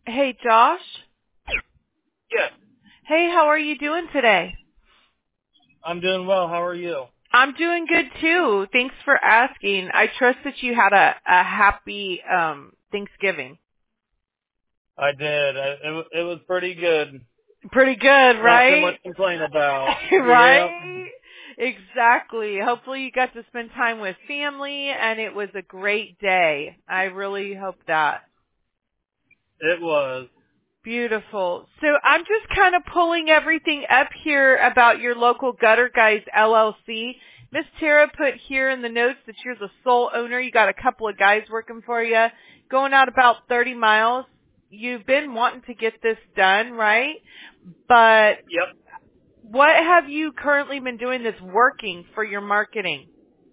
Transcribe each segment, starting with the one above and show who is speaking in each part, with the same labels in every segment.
Speaker 1: Hey, Josh.
Speaker 2: Yes,
Speaker 1: Hey, how are you doing today?
Speaker 2: I'm doing well. How are you?
Speaker 1: I'm doing good too. Thanks for asking. I trust that you had a happy Thanksgiving.
Speaker 2: I did. It was pretty good.
Speaker 1: Pretty good,
Speaker 2: Not too
Speaker 1: right?
Speaker 2: much to complain about. Yep.
Speaker 1: Right? Exactly. Hopefully you got to spend time with family and it was a great day. I really hope that.
Speaker 2: It was.
Speaker 1: Beautiful. So I'm just kind of pulling everything up here about your local Gutter Guys LLC. Miss Tara put here in the notes that you're the sole owner. You got a couple of guys working for you, going out about 30 miles. You've been wanting to get this done, right? But
Speaker 2: Yep.
Speaker 1: what have you currently been doing that's working for your marketing?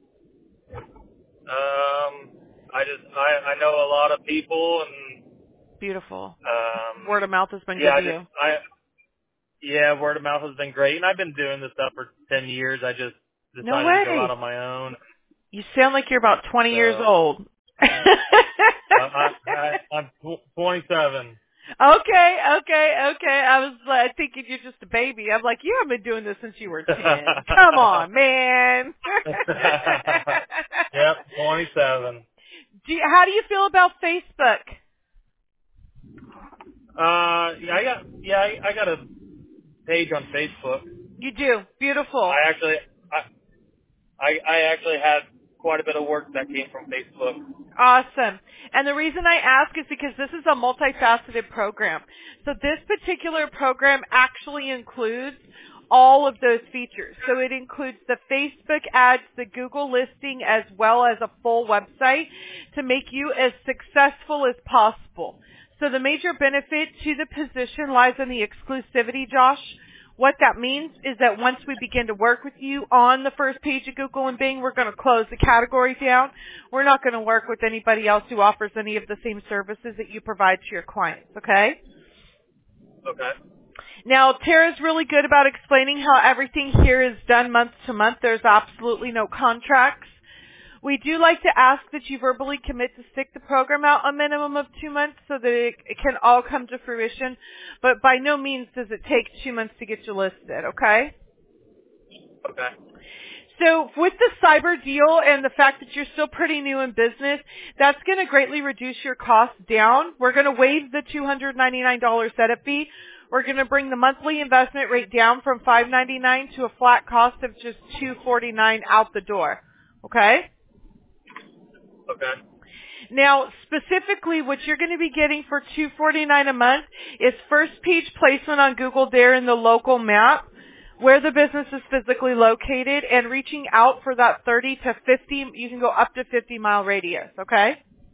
Speaker 2: I know a lot of people and
Speaker 1: Beautiful. Word of mouth has been good
Speaker 2: yeah,
Speaker 1: to you.
Speaker 2: word of mouth has been great, and I've been doing this stuff for 10 years. I just
Speaker 1: No
Speaker 2: decided to go out
Speaker 1: way.
Speaker 2: on my own.
Speaker 1: You sound like you're about 20 years
Speaker 2: So
Speaker 1: old.
Speaker 2: I'm 27.
Speaker 1: Okay. I was thinking you're just a baby. I'm like, you haven't been doing this since you were 10. Come on, man.
Speaker 2: Yep, 27.
Speaker 1: How do you feel about Facebook?
Speaker 2: I got a page on Facebook.
Speaker 1: You do. Beautiful.
Speaker 2: I actually, I actually had quite a bit of work that came from Facebook.
Speaker 1: Awesome. And the reason I ask is because this is a multifaceted program. So this particular program actually includes all of those features. So it includes the Facebook ads, the Google listing, as well as a full website to make you as successful as possible. So the major benefit to the position lies in the exclusivity, Josh. What that means is that once we begin to work with you on the first page of Google and Bing, we're going to close the category down. We're not going to work with anybody else who offers any of the same services that you provide to your clients, okay?
Speaker 2: Okay.
Speaker 1: Now, Tara's really good about explaining how everything here is done month to month. There's absolutely no contracts. We do like to ask that you verbally commit to stick the program out a minimum of 2 months so that it can all come to fruition. But by no means does it take 2 months to get you listed, okay?
Speaker 2: Okay.
Speaker 1: So with the cyber deal and the fact that you're still pretty new in business, that's going to greatly reduce your costs down. We're going to waive the $299 setup fee. We're going to bring the monthly investment rate down from $599 to a flat cost of just $249 out the door, okay?
Speaker 2: Okay.
Speaker 1: Now, specifically, what you're going to be getting for $249 a month is first page placement on Google there in the local map, where the business is physically located, and reaching out for that 30 to 50, you can go up to 50-mile radius, okay?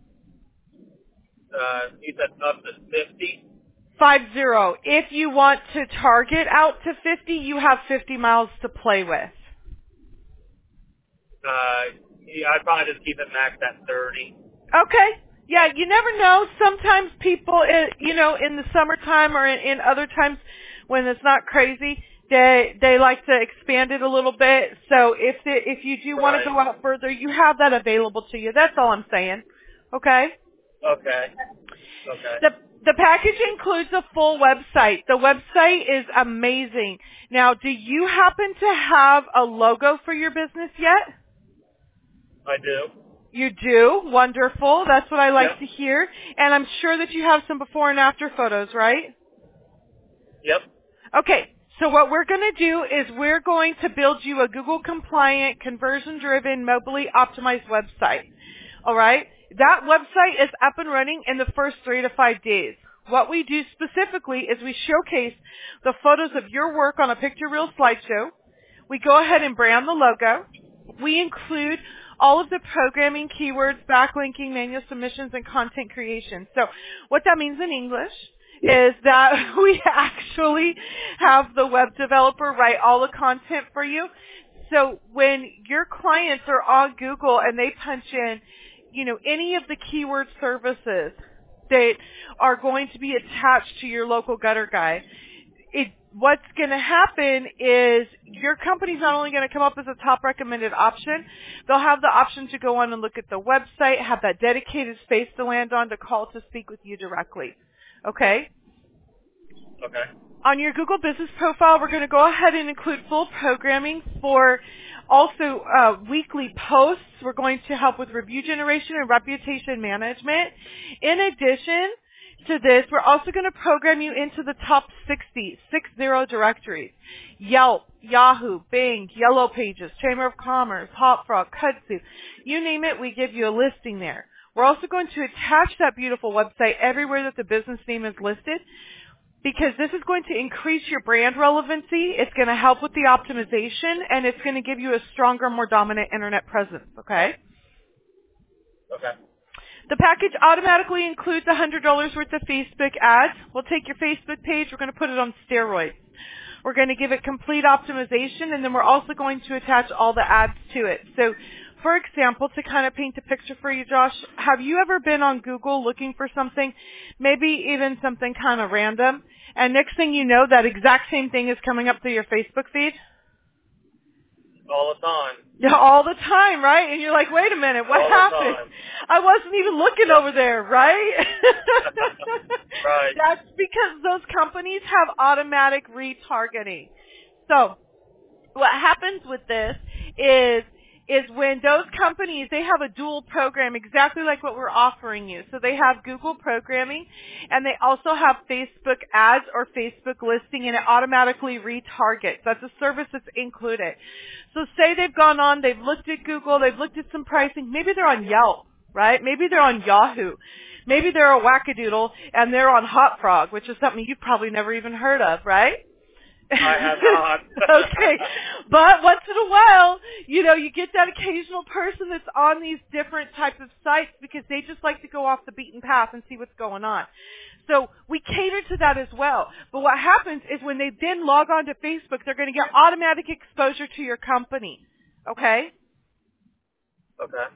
Speaker 2: You said up to 50?
Speaker 1: 50. If you want to target out to 50, you have 50 miles to play with.
Speaker 2: Yeah, I'd probably just keep it maxed at 30.
Speaker 1: Okay. Yeah, you never know. Sometimes people, in the summertime or in other times when it's not crazy, they like to expand it a little bit. So if you do want to go out further, you have that available to you. That's all I'm saying. Okay?
Speaker 2: Okay. Okay.
Speaker 1: The package includes a full website. The website is amazing. Now, do you happen to have a logo for your business yet?
Speaker 2: I do.
Speaker 1: You do? Wonderful. That's what I like
Speaker 2: Yep.
Speaker 1: to hear. And I'm sure that you have some before and after photos, right?
Speaker 2: Yep.
Speaker 1: Okay. So what we're going to do is we're going to build you a Google compliant, conversion driven, mobilely optimized website. All right? That website is up and running in the first 3 to 5 days. What we do specifically is we showcase the photos of your work on a picture reel slideshow. We go ahead and brand the logo. We include all of the programming, keywords, backlinking, manual submissions, and content creation. So what that means in English is that we actually have the web developer write all the content for you. So when your clients are on Google and they punch in, any of the keyword services that are going to be attached to your local gutter guy, what's going to happen is your company's not only going to come up as a top recommended option, they'll have the option to go on and look at the website, have that dedicated space to land on to call to speak with you directly. Okay?
Speaker 2: Okay.
Speaker 1: On your Google Business profile, we're going to go ahead and include full programming for also weekly posts. We're going to help with review generation and reputation management. In addition to this, we're also going to program you into the top 60 directories. Yelp, Yahoo, Bing, Yellow Pages, Chamber of Commerce, HotFrog, Kudzu. You name it, we give you a listing there. We're also going to attach that beautiful website everywhere that the business name is listed, because this is going to increase your brand relevancy. It's going to help with the optimization, and it's going to give you a stronger, more dominant internet presence, okay?
Speaker 2: Okay.
Speaker 1: The package automatically includes $100 worth of Facebook ads. We'll take your Facebook page. We're going to put it on steroids. We're going to give it complete optimization, and then we're also going to attach all the ads to it. So, for example, to kind of paint a picture for you, Josh, have you ever been on Google looking for something, maybe even something kind of random, and next thing you know, that exact same thing is coming up through your Facebook feed?
Speaker 2: All the time.
Speaker 1: Yeah, all the time, right? And you're like, wait a minute, what happened? I wasn't even looking over there, right?
Speaker 2: Right.
Speaker 1: That's because those companies have automatic retargeting. So what happens with this is when those companies, they have a dual program exactly like what we're offering you. So they have Google programming, and they also have Facebook ads or Facebook listing, and it automatically retargets. That's a service that's included. So say they've gone on, they've looked at Google, they've looked at some pricing. Maybe they're on Yelp, right? Maybe they're on Yahoo. Maybe they're a wackadoodle, and they're on HotFrog, which is something you've probably never even heard of, right?
Speaker 2: I have not.
Speaker 1: Okay. But once in a while, you know, you get that occasional person that's on these different types of sites because they just like to go off the beaten path and see what's going on. So we cater to that as well. But what happens is when they then log on to Facebook, they're going to get automatic exposure to your company. Okay?
Speaker 2: Okay.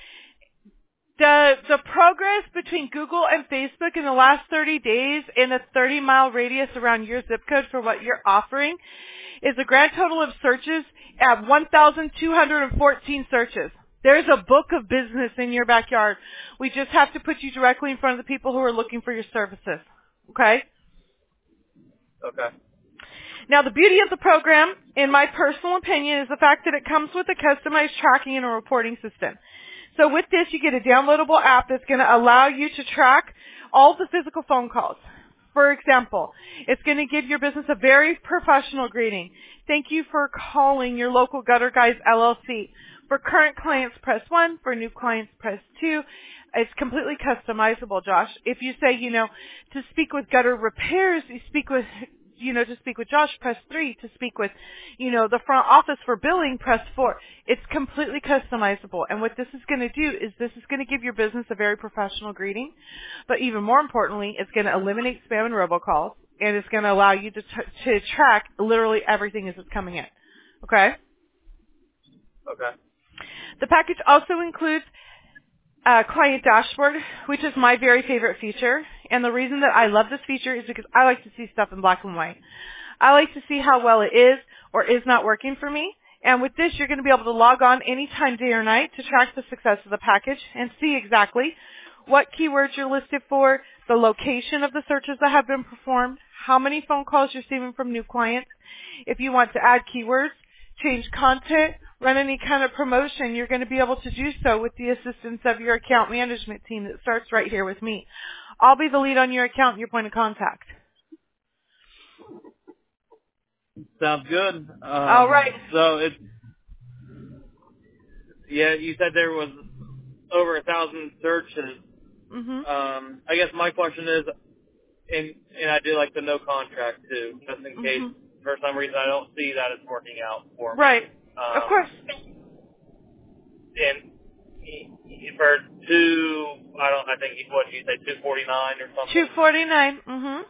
Speaker 1: The progress between Google and Facebook in the last 30 days in a 30-mile radius around your zip code for what you're offering is a grand total of searches at 1,214 searches. There's a book of business in your backyard. We just have to put you directly in front of the people who are looking for your services. Okay?
Speaker 2: Okay.
Speaker 1: Now, the beauty of the program, in my personal opinion, is the fact that it comes with a customized tracking and a reporting system. So with this, you get a downloadable app that's going to allow you to track all the physical phone calls. For example, it's going to give your business a very professional greeting. Thank you for calling your local Gutter Guys LLC. For current clients, press 1. For new clients, press 2. It's completely customizable, Josh. If you say, to speak with Gutter Repairs, you speak with... to speak with Josh, press 3. To speak with, the front office for billing, press 4. It's completely customizable. And what this is going to do is this is going to give your business a very professional greeting. But even more importantly, it's going to eliminate spam and robocalls. And it's going to allow you to track literally everything as it's coming in. Okay?
Speaker 2: Okay.
Speaker 1: The package also includes client dashboard, which is my very favorite feature. And the reason that I love this feature is because I like to see stuff in black and white. I like to see how well it is or is not working for me. And with this, you're going to be able to log on anytime, day or night, to track the success of the package and see exactly what keywords you're listed for, the location of the searches that have been performed, how many phone calls you're receiving from new clients. If you want to add keywords, change content, run any kind of promotion, you're going to be able to do so with the assistance of your account management team that starts right here with me. I'll be the lead on your account and your point of contact.
Speaker 2: Sounds good.
Speaker 1: All right.
Speaker 2: So you said there was over 1,000 searches.
Speaker 1: Mm-hmm.
Speaker 2: I guess my question is, and I do like the no contract too, just in case for some reason I don't see that it's working out for me.
Speaker 1: Right. Of course.
Speaker 2: And for I think what did you say, 249 or something?
Speaker 1: 249. Mm-hmm.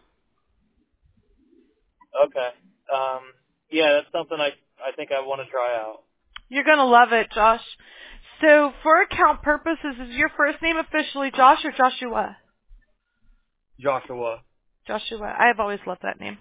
Speaker 2: Okay. Yeah, that's something I think I want to try out.
Speaker 1: You're going to love it, Josh. So for account purposes, is your first name officially Josh or Joshua?
Speaker 2: Joshua.
Speaker 1: Joshua. I have always loved that name.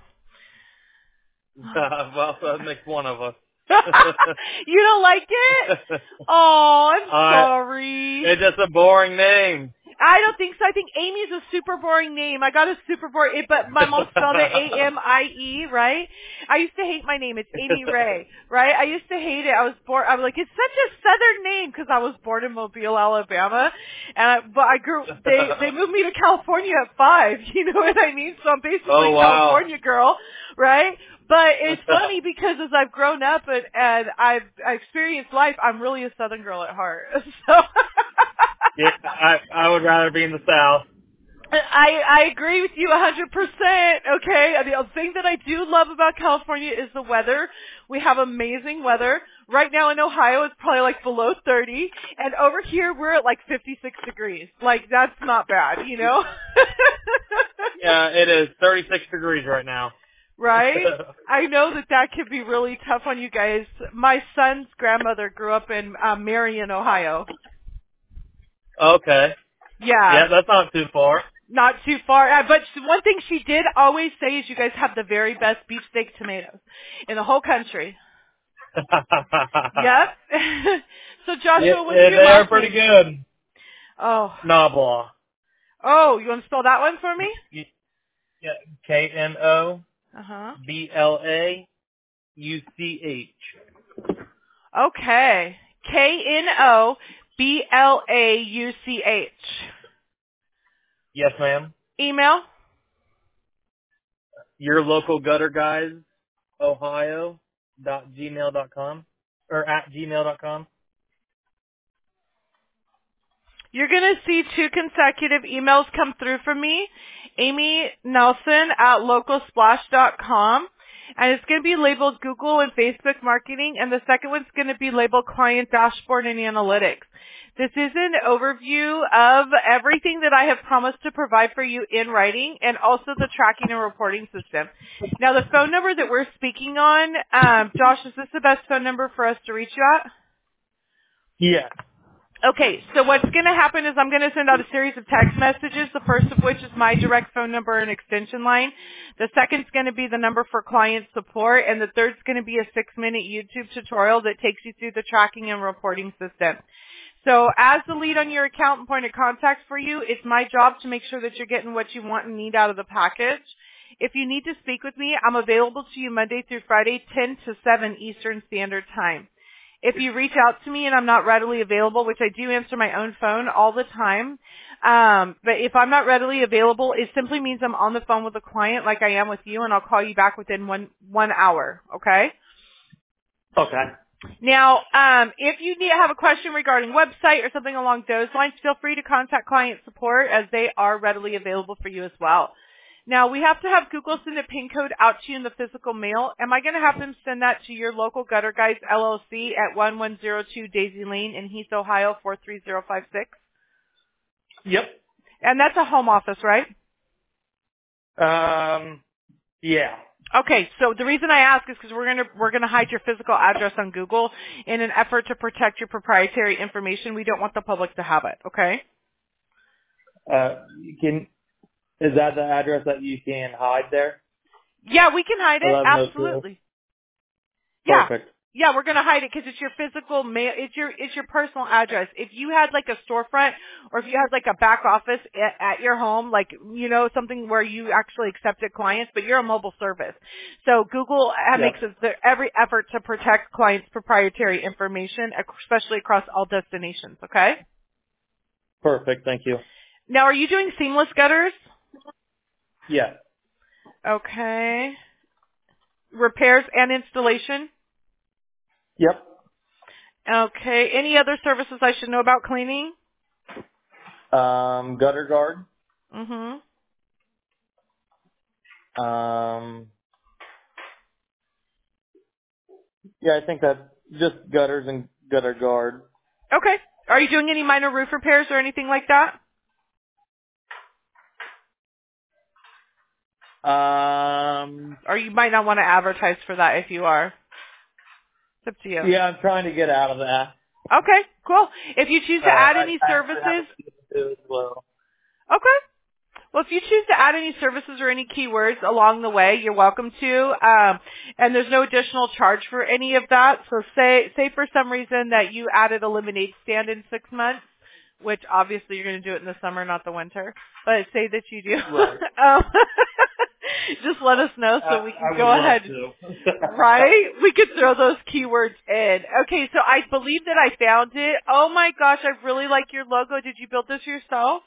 Speaker 2: Well, that makes one of us.
Speaker 1: You don't like it? Oh, I'm sorry.
Speaker 2: It's just a boring name.
Speaker 1: I don't think so. I think Amy's a super boring name. I got a super boring, but my mom spelled it A-M-I-E, right? I used to hate my name. It's Amy Ray, right? I used to hate it. I was like, it's such a southern name because I was born in Mobile, Alabama. But I they moved me to California at 5. You know what I mean? So I'm basically a California girl, right? But it's funny because as I've grown up and I've experienced life, I'm really a Southern girl at heart. So
Speaker 2: yeah, I would rather be in the South.
Speaker 1: I agree with you 100%. Okay, the thing that I do love about California is the weather. We have amazing weather. Right now in Ohio, it's probably like below 30, and over here we're at like 56 degrees. Like that's not bad, you know.
Speaker 2: Yeah, it is 36 degrees right now.
Speaker 1: Right? I know that could be really tough on you guys. My son's grandmother grew up in Marion, Ohio.
Speaker 2: Okay. Yeah, that's not too far.
Speaker 1: Not too far. But one thing she did always say is you guys have the very best beefsteak tomatoes in the whole country. Yep. So Joshua, what's your last name?
Speaker 2: They're pretty good.
Speaker 1: Oh.
Speaker 2: Knoblaw.
Speaker 1: Oh, you want to spell that one for me?
Speaker 2: Yeah, Knoblauch.
Speaker 1: Okay. Knoblauch.
Speaker 2: Yes, ma'am.
Speaker 1: Email?
Speaker 2: Your local gutter guys, Ohio.gmail.com or at gmail.com.
Speaker 1: You're going to see 2 consecutive emails come through from me, Amy Nelson at localsplash.com. And it's going to be labeled Google and Facebook marketing, and the second one's going to be labeled Client Dashboard and Analytics. This is an overview of everything that I have promised to provide for you in writing, and also the tracking and reporting system. Now, the phone number that we're speaking on, Josh, is this the best phone number for us to reach you at?
Speaker 2: Yeah.
Speaker 1: Okay, so what's going to happen is I'm going to send out a series of text messages, the first of which is my direct phone number and extension line. The second is going to be the number for client support, and the third is going to be a 6-minute YouTube tutorial that takes you through the tracking and reporting system. So as the lead on your account and point of contact for you, it's my job to make sure that you're getting what you want and need out of the package. If you need to speak with me, I'm available to you Monday through Friday, 10 to 7 Eastern Standard Time. If you reach out to me and I'm not readily available, which I do answer my own phone all the time, but if I'm not readily available, it simply means I'm on the phone with a client like I am with you, and I'll call you back within one hour, okay?
Speaker 2: Okay.
Speaker 1: Now, if you have a question regarding website or something along those lines, feel free to contact client support as they are readily available for you as well. Now, we have to have Google send a PIN code out to you in the physical mail. Am I going to have them send that to your local Gutter Guys LLC at 1102 Daisy Lane in Heath, Ohio, 43056?
Speaker 2: Yep.
Speaker 1: And that's a home office, right?
Speaker 2: Yeah.
Speaker 1: Okay, so the reason I ask is because we're gonna hide your physical address on Google in an effort to protect your proprietary information. We don't want the public to have it. Okay.
Speaker 2: Is that the address that you can hide there?
Speaker 1: Yeah, we can hide it. Absolutely. Yeah.
Speaker 2: Perfect.
Speaker 1: Yeah, we're gonna hide it because it's your physical mail. It's your personal address. If you had like a storefront, or if you had like a back office at your home, like something where you actually accepted clients, but you're a mobile service, so Google makes every effort to protect clients' proprietary information, especially across all destinations. Okay.
Speaker 2: Perfect. Thank you.
Speaker 1: Now, are you doing seamless gutters?
Speaker 2: Yeah.
Speaker 1: Okay. Repairs and installation?
Speaker 2: Yep.
Speaker 1: Okay. Any other services I should know about cleaning?
Speaker 2: Gutter guard.
Speaker 1: Mm-hmm.
Speaker 2: Yeah, I think that's just gutters and gutter guard.
Speaker 1: Okay. Are you doing any minor roof repairs or anything like that? Or you might not want to advertise for that if you are. It's up to you.
Speaker 2: Yeah, I'm trying to get out of that.
Speaker 1: Okay, cool. If you choose to add any services.
Speaker 2: Well.
Speaker 1: Okay. Well, if you choose to add any services or any keywords along the way, you're welcome to. And there's no additional charge for any of that. So say for some reason that you added a lemonade stand in 6 months, which obviously you're going to do it in the summer, not the winter. But say that you do.
Speaker 2: Right.
Speaker 1: Just let us know so we can
Speaker 2: I
Speaker 1: go
Speaker 2: would
Speaker 1: ahead.
Speaker 2: love to.
Speaker 1: Right? We could throw those keywords in. Okay, so I believe that I found it. Oh my gosh, I really like your logo. Did you build this yourself?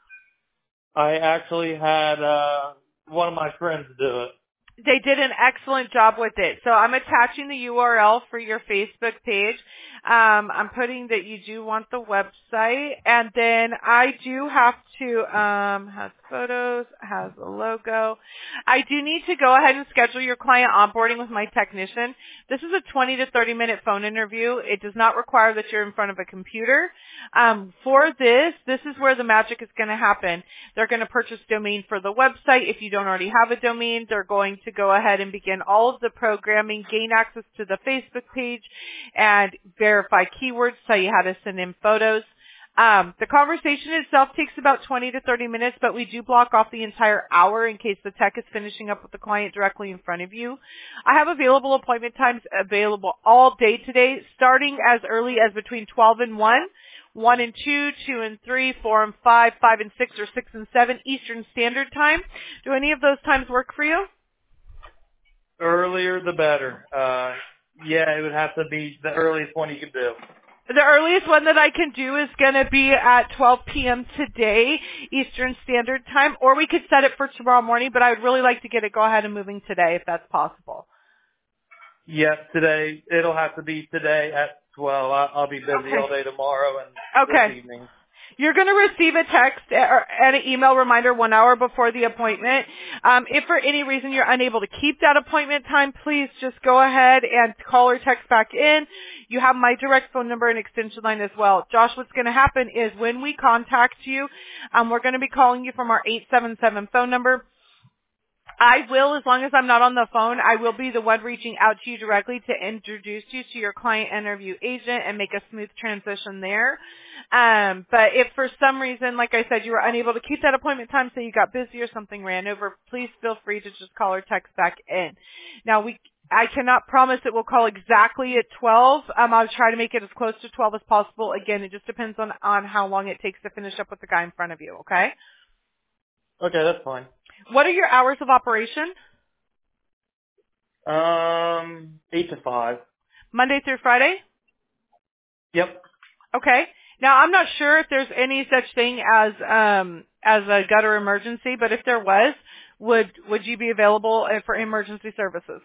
Speaker 2: I actually had one of my friends do it.
Speaker 1: They did an excellent job with it. So I'm attaching the URL for your Facebook page. I'm putting that you do want the website. And then I do have to, has photos, has a logo. I do need to go ahead and schedule your client onboarding with my technician. This is a 20 to 30 minute phone interview. It does not require that you're in front of a computer. For this is where the magic is going to happen. They're going to purchase domain for the website. If you don't already have a domain, they're going to go ahead and begin all of the programming, gain access to the Facebook page, and verify keywords, tell you how to send in photos. The conversation itself takes about 20 to 30 minutes, but we do block off the entire hour in case the tech is finishing up with the client directly in front of you. I have available appointment times available all day today, starting as early as between 12 and 1. 1 and 2, 2 and 3, 4 and 5, 5 and 6, or 6 and 7 Eastern Standard Time. Do any of those times work for you?
Speaker 2: Earlier the better. Yeah, it would have to be the earliest one you could do.
Speaker 1: The earliest one that I can do is going to be at 12 p.m. today, Eastern Standard Time, or we could set it for tomorrow morning, but I would really like to get it go ahead and moving today if that's possible.
Speaker 2: Yes, today. It'll have to be today at 12. I'll be busy all day tomorrow and this evening.
Speaker 1: You're going to receive a text and an email reminder 1 hour before the appointment. If for any reason you're unable to keep that appointment time, please just go ahead and call or text back in. You have my direct phone number and extension line as well. Josh, what's going to happen is when we contact you, we're going to be calling you from our 877 phone number. I will, as long as I'm not on the phone, I will be the one reaching out to you directly to introduce you to your client interview agent and make a smooth transition there. But if for some reason, like I said, you were unable to keep that appointment time, say you got busy or something ran over, please feel free to just call or text back in. Now, I cannot promise that we'll call exactly at 12. I'll try to make it as close to 12 as possible. Again, it just depends on how long it takes to finish up with the guy in front of you, okay?
Speaker 2: Okay, that's fine.
Speaker 1: What are your hours of operation?
Speaker 2: 8 to 5.
Speaker 1: Monday through Friday?
Speaker 2: Yep.
Speaker 1: Okay. Now, I'm not sure if there's any such thing as a gutter emergency, but if there was, would you be available for emergency services?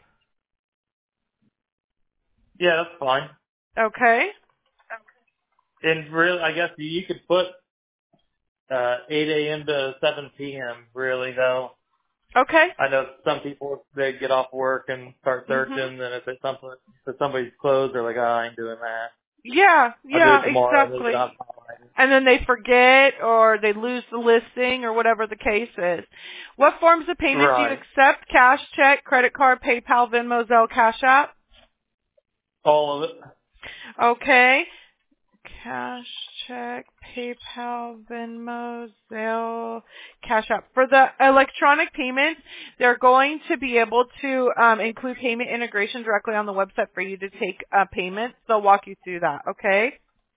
Speaker 2: Yeah, that's fine.
Speaker 1: Okay.
Speaker 2: And really, I guess you could put 8 a.m. to 7 p.m. really, though.
Speaker 1: Okay.
Speaker 2: I know some people, they get off work and start searching, and if it's something, if somebody's closed, they're like, oh, I ain't doing that.
Speaker 1: Yeah,
Speaker 2: I'll do it tomorrow,
Speaker 1: exactly. And then they forget or they lose the listing or whatever the case is. What forms of payment do you accept? Cash, check, credit card, PayPal, Venmo, Zelle, Cash App?
Speaker 2: All of it.
Speaker 1: Okay. Cash, check, PayPal, Venmo, Zelle, Cash App. For the electronic payments, they're going to be able to include payment integration directly on the website for you to take payments. They'll walk you through that, okay?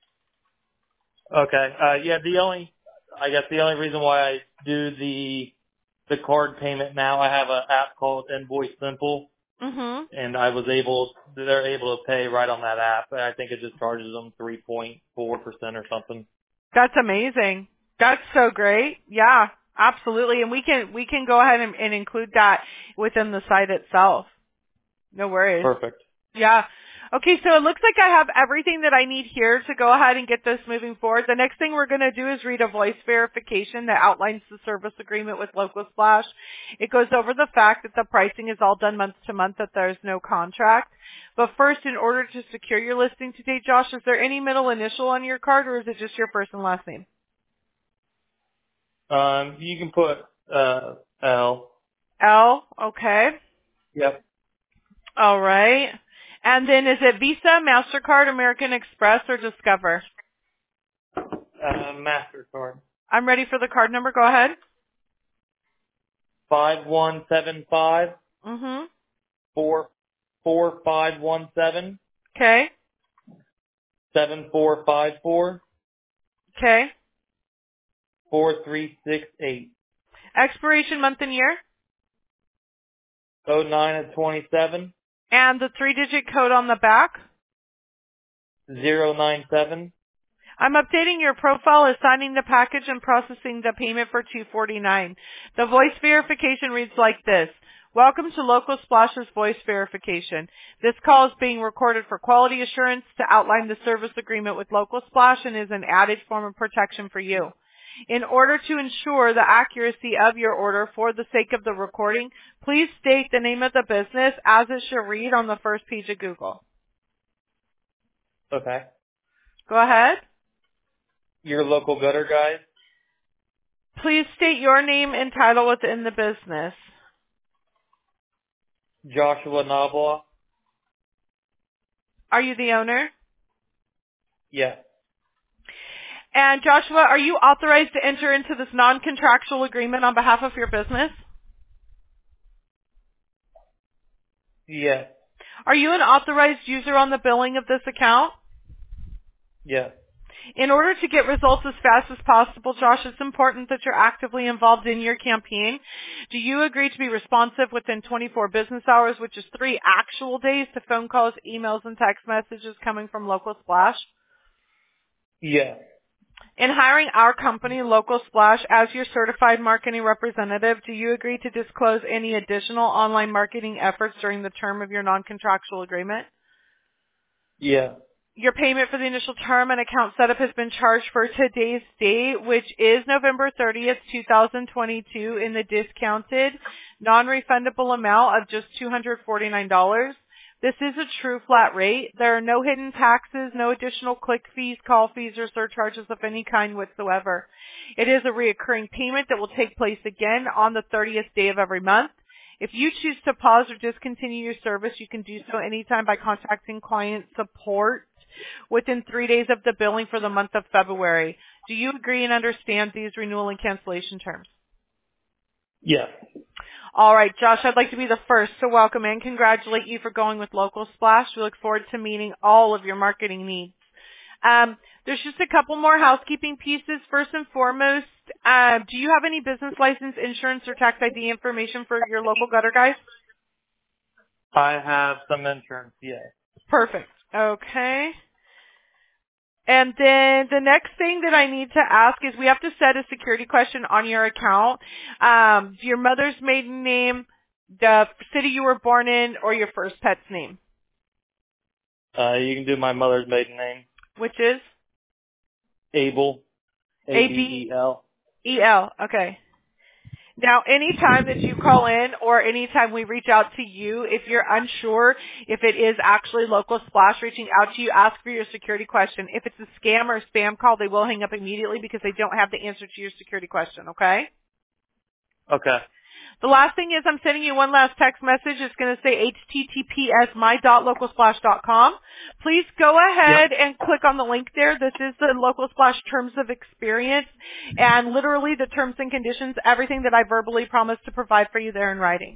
Speaker 2: Okay. Yeah, I guess the only reason why I do the card payment now, I have an app called Invoice Simple. And they're able to pay right on that app. And I think it just charges them 3.4% or something.
Speaker 1: That's amazing. That's so great. Yeah, absolutely. And we can go ahead and include that within the site itself. No worries.
Speaker 2: Perfect.
Speaker 1: Yeah. Okay, so it looks like I have everything that I need here to go ahead and get this moving forward. The next thing we're going to do is read a voice verification that outlines the service agreement with Local Splash. It goes over the fact that the pricing is all done month to month, that there's no contract. But first, in order to secure your listing today, Josh, is there any middle initial on your card, or is it just your first and last name?
Speaker 2: You can put L.
Speaker 1: L, okay.
Speaker 2: Yep.
Speaker 1: All right. And then is it Visa, MasterCard, American Express, or Discover?
Speaker 2: MasterCard.
Speaker 1: I'm ready for the card number. Go ahead.
Speaker 2: 5175. 4517.
Speaker 1: Okay.
Speaker 2: 7454.
Speaker 1: Okay.
Speaker 2: 4368.
Speaker 1: Expiration month and year.
Speaker 2: 09/27.
Speaker 1: And the 3-digit code on the back.
Speaker 2: 097.
Speaker 1: I'm updating your profile, assigning the package, and processing the payment for $249. The voice verification reads like this. Welcome to Local Splash's voice verification. This call is being recorded for quality assurance to outline the service agreement with Local Splash and is an added form of protection for you. In order to ensure the accuracy of your order for the sake of the recording, please state the name of the business as it should read on the first page of Google.
Speaker 2: Okay.
Speaker 1: Go ahead.
Speaker 2: Your local gutter guys.
Speaker 1: Please state your name and title within the business.
Speaker 2: Joshua Nabla.
Speaker 1: Are you the owner?
Speaker 2: Yes.
Speaker 1: And Joshua, are you authorized to enter into this non-contractual agreement on behalf of your business?
Speaker 2: Yes.
Speaker 1: Are you an authorized user on the billing of this account?
Speaker 2: Yes.
Speaker 1: In order to get results as fast as possible, Josh, it's important that you're actively involved in your campaign. Do you agree to be responsive within 24 business hours, which is 3 actual days, to phone calls, emails, and text messages coming from Local Splash?
Speaker 2: Yes.
Speaker 1: In hiring our company, Local Splash, as your certified marketing representative, do you agree to disclose any additional online marketing efforts during the term of your non-contractual agreement?
Speaker 2: Yes.
Speaker 1: Your payment for the initial term and account setup has been charged for today's date, which is November 30th, 2022, in the discounted, non-refundable amount of just $249. This is a true flat rate. There are no hidden taxes, no additional click fees, call fees, or surcharges of any kind whatsoever. It is a reoccurring payment that will take place again on the 30th day of every month. If you choose to pause or discontinue your service, you can do so anytime by contacting client support within 3 days of the billing for the month of February. Do you agree and understand these renewal and cancellation terms?
Speaker 2: Yes.
Speaker 1: All right, Josh, I'd like to be the first to welcome and congratulate you for going with Local Splash. We look forward to meeting all of your marketing needs. There's just a couple more housekeeping pieces. First and foremost, do you have any business license, insurance, or tax ID information for your local gutter guys?
Speaker 2: I have some insurance, yes.
Speaker 1: Perfect. Okay. And then the next thing that I need to ask is we have to set a security question on your account. Your mother's maiden name, the city you were born in, or your first pet's name.
Speaker 2: You can do my mother's maiden name.
Speaker 1: Which is?
Speaker 2: Abel. A-B-E-L.
Speaker 1: E-L. Okay. Now, anytime that you call in or anytime we reach out to you, if you're unsure if it is actually Local Splash reaching out to you, ask for your security question. If it's a scam or a spam call, they will hang up immediately because they don't have the answer to your security question, okay?
Speaker 2: Okay.
Speaker 1: The last thing is I'm sending you one last text message. It's going to say https my.localsplash.com. Please go ahead and click on the link there. This is the Local Splash Terms of Experience and literally the terms and conditions, everything that I verbally promised to provide for you there in writing.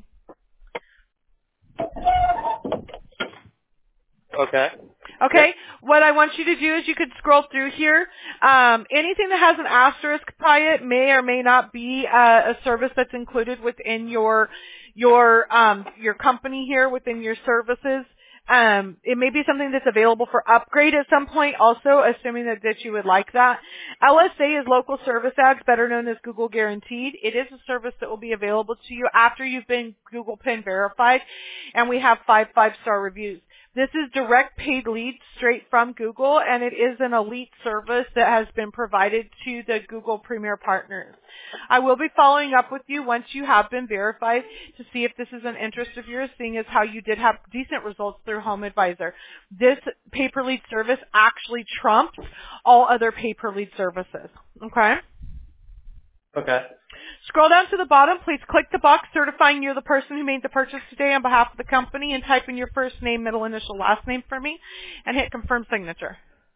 Speaker 2: Okay.
Speaker 1: Okay, what I want you to do is you could scroll through here. Anything that has an asterisk by it may or may not be a service that's included within your company here, within your services. It may be something that's available for upgrade at some point also, assuming that you would like that. LSA is Local Service Ads, better known as Google Guaranteed. It is a service that will be available to you after you've been Google PIN verified, and we have 5 5-star reviews. This is direct paid leads straight from Google, and it is an elite service that has been provided to the Google Premier partners. I will be following up with you once you have been verified to see if this is an interest of yours, seeing as how you did have decent results through Home Advisor. This pay-per-lead service actually trumps all other pay-per-lead services. Okay?
Speaker 2: Okay.
Speaker 1: Scroll down to the bottom. Please click the box certifying you're the person who made the purchase today on behalf of the company and type in your first name, middle initial, last name for me and hit confirm signature.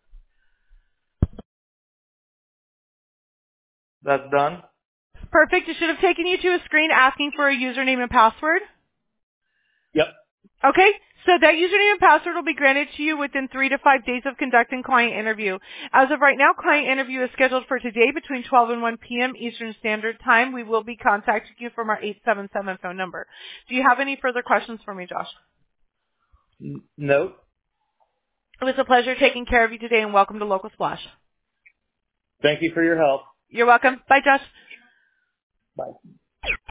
Speaker 2: That's done?
Speaker 1: Perfect. It should have taken you to a screen asking for a username and password.
Speaker 2: Yep.
Speaker 1: Okay, so that username and password will be granted to you within 3 to 5 days of conducting client interview. As of right now, client interview is scheduled for today between 12 and 1 p.m. Eastern Standard Time. We will be contacting you from our 877 phone number. Do you have any further questions for me, Josh?
Speaker 2: Nope.
Speaker 1: It was a pleasure taking care of you today, and welcome to Local Splash.
Speaker 2: Thank you for your help.
Speaker 1: You're welcome. Bye, Josh.
Speaker 2: Bye.